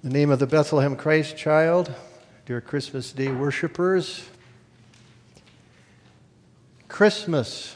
In the name of the Bethlehem Christ child, dear Christmas Day worshipers, Christmas,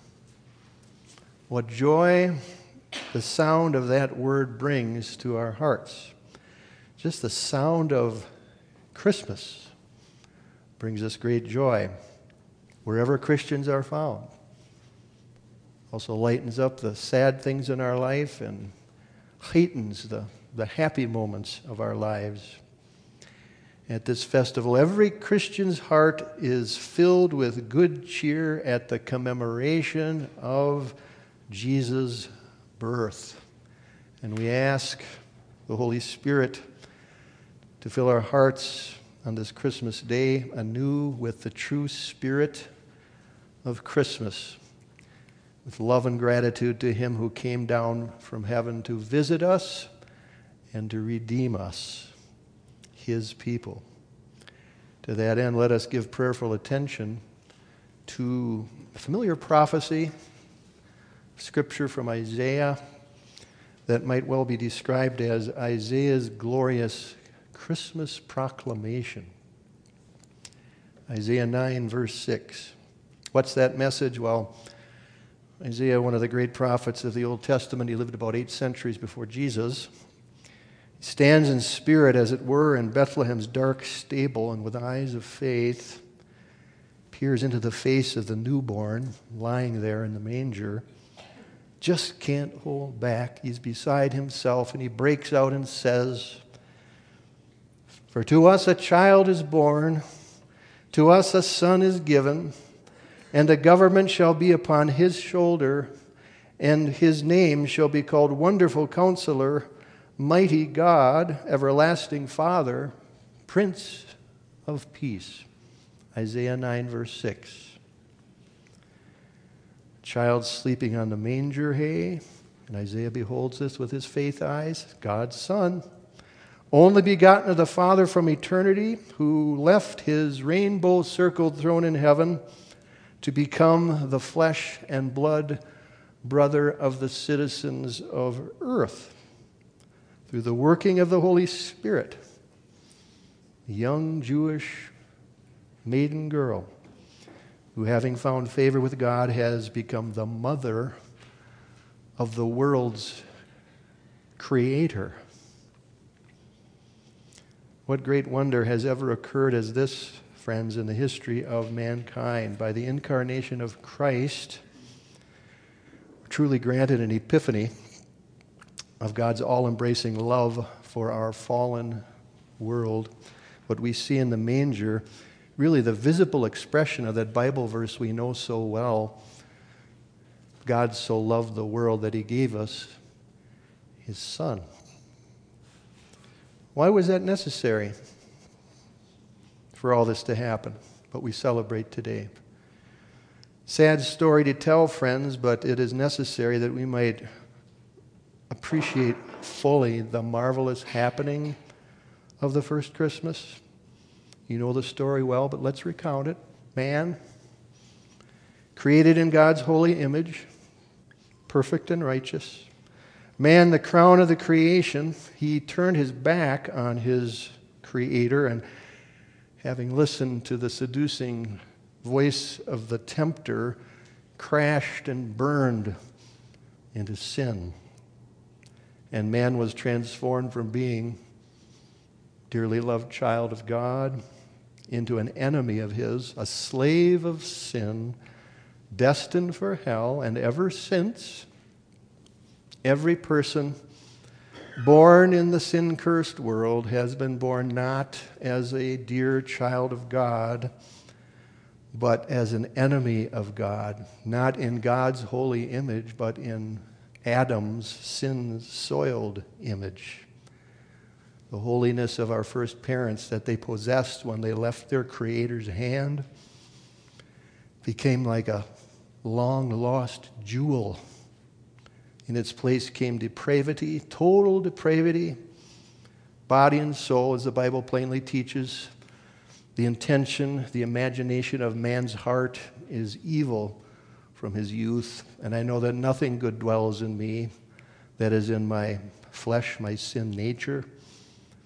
what joy the sound of that word brings to our hearts. Just the sound of Christmas brings us great joy wherever Christians are found. Also lightens up the sad things in our life and heightens the happy moments of our lives. At this festival, every Christian's heart is filled with good cheer at the commemoration of Jesus' birth. And we ask the Holy Spirit to fill our hearts on this Christmas day anew with the true spirit of Christmas, with love and gratitude to Him who came down from heaven to visit us and to redeem us, His people. To that end, let us give prayerful attention to a familiar prophecy, scripture from Isaiah, that might well be described as Isaiah's glorious Christmas proclamation. Isaiah 9, verse 6. What's that message? Well, Isaiah, one of the great prophets of the Old Testament, he lived about 8 centuries before Jesus. He stands in spirit, as it were, in Bethlehem's dark stable, and with eyes of faith peers into the face of the newborn lying there in the manger. Just can't hold back. He's beside himself, and he breaks out and says, "For to us a child is born, to us a son is given, and the government shall be upon his shoulder, and his name shall be called Wonderful Counselor, Mighty God, Everlasting Father, Prince of Peace." Isaiah 9, verse 6. Child sleeping on the manger hay, and Isaiah beholds this with his faith eyes, God's Son, only begotten of the Father from eternity, who left his rainbow-circled throne in heaven to become the flesh and blood brother of the citizens of earth. Through the working of the Holy Spirit, a young Jewish maiden girl who, having found favor with God, has become the mother of the world's creator. What great wonder has ever occurred as this, friends, in the history of mankind? By the incarnation of Christ, truly granted an epiphany of God's all-embracing love for our fallen world. What we see in the manger, really the visible expression of that Bible verse we know so well. God so loved the world that He gave us His Son. Why was that necessary for all this to happen, what we celebrate today? Sad story to tell, friends, but it is necessary that we might appreciate fully the marvelous happening of the first Christmas. You know the story well, but let's recount it. Man, created in God's holy image, perfect and righteous. Man, the crown of the creation, he turned his back on his Creator, and having listened to the seducing voice of the tempter, crashed and burned into sin. And man was transformed from being dearly loved child of God into an enemy of His, a slave of sin, destined for hell. And ever since, every person born in the sin-cursed world has been born not as a dear child of God, but as an enemy of God, not in God's holy image, but in Adam's sin-soiled image. The holiness of our first parents that they possessed when they left their Creator's hand became like a long-lost jewel. In its place came depravity, total depravity, body and soul, as the Bible plainly teaches. The intention, the imagination of man's heart is evil from his youth, and I know that nothing good dwells in me, that is in my flesh, my sin nature.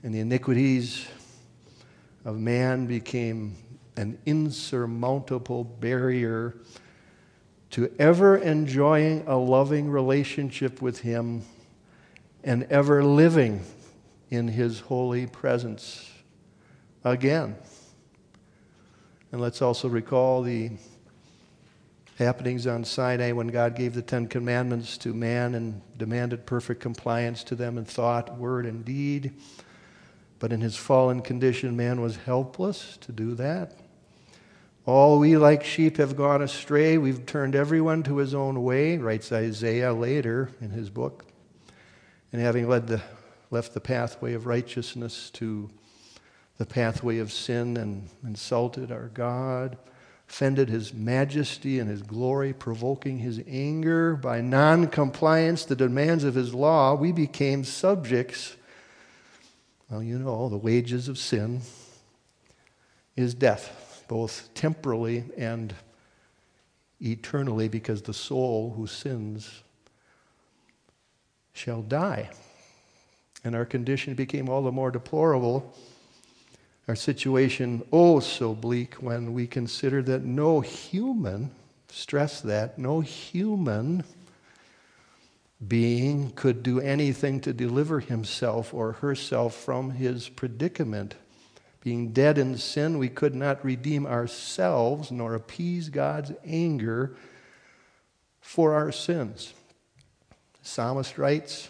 And the iniquities of man became an insurmountable barrier to ever enjoying a loving relationship with Him and ever living in His holy presence again. And let's also recall the happenings on Sinai when God gave the Ten Commandments to man and demanded perfect compliance to them in thought, word, and deed. But in his fallen condition, man was helpless to do that. All we like sheep have gone astray. We've turned everyone to his own way, writes Isaiah later in his book. And having left the pathway of righteousness to the pathway of sin and insulted our God, offended His majesty and His glory, provoking His anger by non-compliance to the demands of His law, we became subjects. Well, you know, the wages of sin is death, both temporally and eternally, because the soul who sins shall die. And our condition became all the more deplorable, our situation oh so bleak, when we consider that no human, stress that, no human being could do anything to deliver himself or herself from his predicament. Being dead in sin, we could not redeem ourselves nor appease God's anger for our sins. The psalmist writes,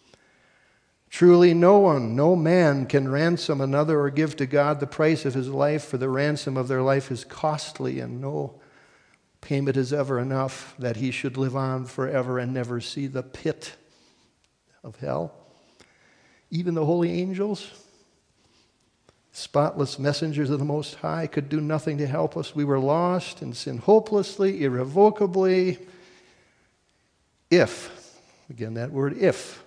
"Truly no one, no man can ransom another or give to God the price of his life, for the ransom of their life is costly, and no payment is ever enough that he should live on forever and never see the pit of hell." Even the holy angels, spotless messengers of the Most High, could do nothing to help us. We were lost in sin hopelessly, irrevocably, if, again that word if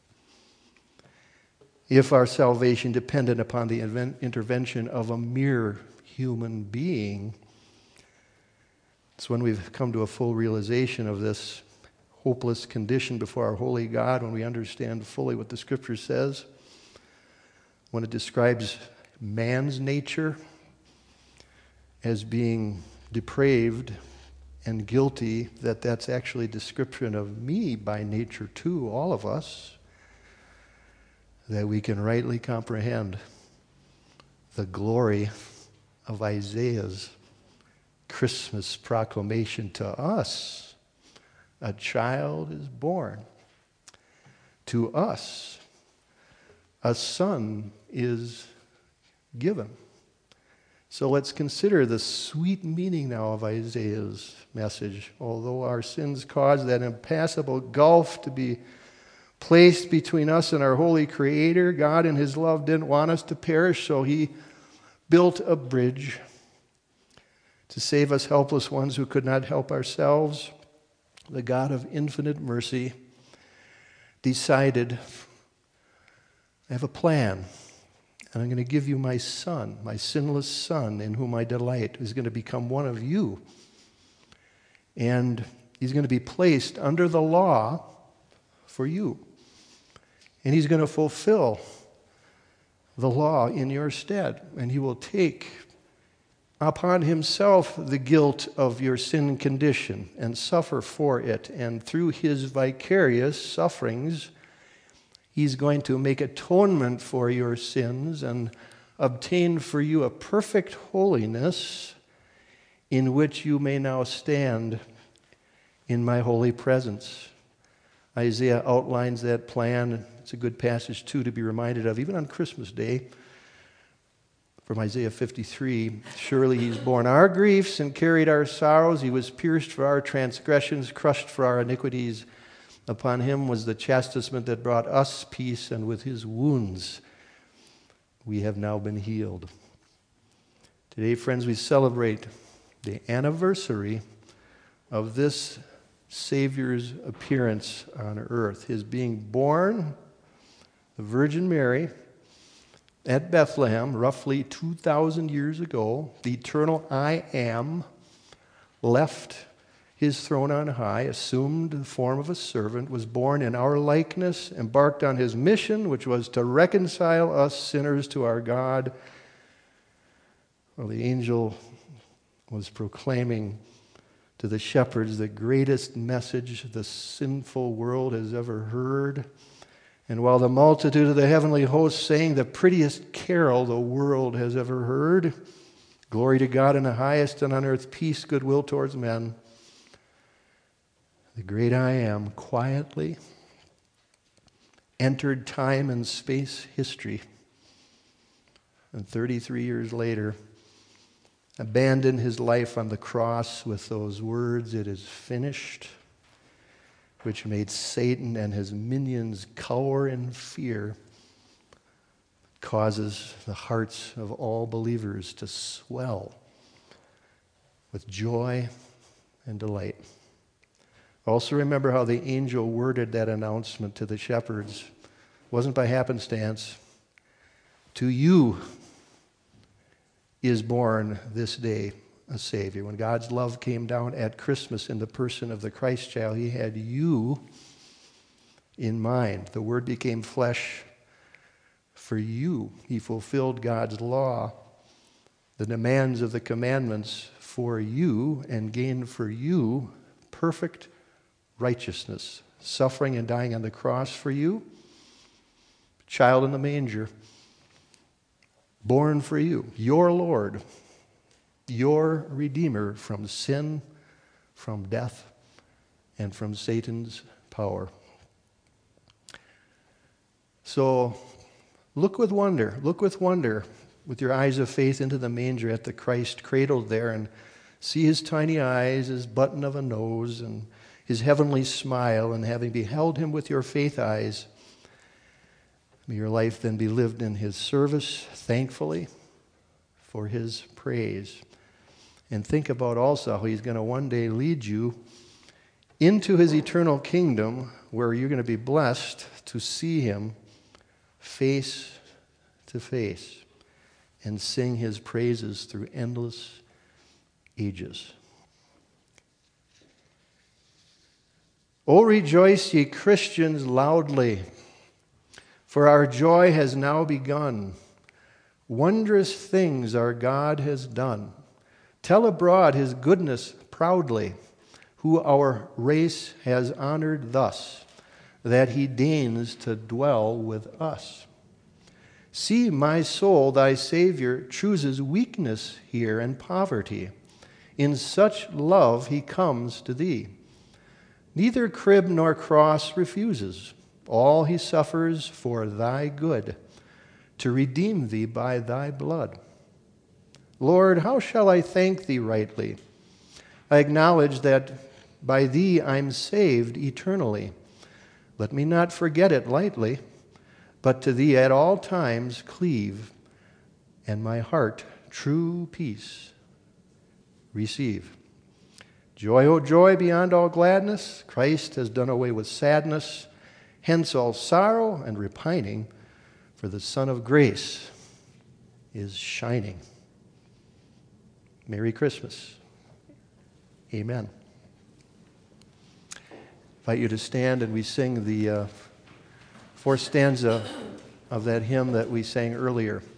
our salvation depended upon the intervention of a mere human being. It's when we've come to a full realization of this hopeless condition before our holy God, when we understand fully what the Scripture says, when it describes man's nature as being depraved and guilty, that's actually a description of me by nature too, all of us, that we can rightly comprehend the glory of Isaiah's Christmas proclamation to us. A child is born. To us, a son is given. So let's consider the sweet meaning now of Isaiah's message. Although our sins caused that impassable gulf to be placed between us and our holy Creator, God in His love didn't want us to perish, so He built a bridge to save us helpless ones who could not help ourselves. The God of infinite mercy decided, I have a plan, and I'm going to give you my Son, my sinless Son, in whom I delight, who's going to become one of you. And He's going to be placed under the law for you. And He's going to fulfill the law in your stead. And He will take upon Himself the guilt of your sin condition and suffer for it. And through His vicarious sufferings, He's going to make atonement for your sins and obtain for you a perfect holiness in which you may now stand in my holy presence. Isaiah outlines that plan. It's a good passage, too, to be reminded of, even on Christmas Day, from Isaiah 53. Surely He's borne our griefs and carried our sorrows. He was pierced for our transgressions, crushed for our iniquities. Upon Him was the chastisement that brought us peace, and with His wounds we have now been healed. Today, friends, we celebrate the anniversary of this Savior's appearance on earth, His being born, the Virgin Mary, at Bethlehem, roughly 2,000 years ago. The eternal I Am left his throne on high, assumed the form of a servant, was born in our likeness, embarked on his mission, which was to reconcile us sinners to our God. Well, the angel was proclaiming to the shepherds the greatest message the sinful world has ever heard. And while the multitude of the heavenly hosts sang the prettiest carol the world has ever heard, glory to God in the highest, and on earth peace, goodwill towards men, the great I Am quietly entered time and space history, and 33 years later abandoned his life on the cross with those words, "It is finished," which made Satan and his minions cower in fear, causes the hearts of all believers to swell with joy and delight. Also remember how the angel worded that announcement to the shepherds. It wasn't by happenstance. To you is born this day a Savior. When God's love came down at Christmas in the person of the Christ child, he had you in mind. The Word became flesh for you. He fulfilled God's law, the demands of the commandments for you, and gained for you perfect righteousness, suffering and dying on the cross for you, child in the manger, born for you, your Lord, your Redeemer from sin, from death, and from Satan's power. So look with wonder with your eyes of faith into the manger at the Christ cradled there, and see his tiny eyes, his button of a nose, and his heavenly smile, and having beheld him with your faith eyes, may your life then be lived in his service, thankfully, for his praise. And think about also how he's going to one day lead you into his eternal kingdom, where you're going to be blessed to see him face to face and sing his praises through endless ages. O rejoice, ye Christians, loudly, for our joy has now begun. Wondrous things our God has done. Tell abroad his goodness proudly, who our race has honored thus, that he deigns to dwell with us. See, my soul, thy Savior chooses weakness here and poverty. In such love he comes to thee. Neither crib nor cross refuses. All he suffers for thy good, to redeem thee by thy blood. Lord, how shall I thank thee rightly? I acknowledge that by thee I'm saved eternally. Let me not forget it lightly, but to thee at all times cleave, and my heart true peace receive. Joy, O joy beyond all gladness, Christ has done away with sadness, hence all sorrow and repining, for the Son of Grace is shining. Merry Christmas. Amen. I invite you to stand and we sing the fourth stanza of that hymn that we sang earlier.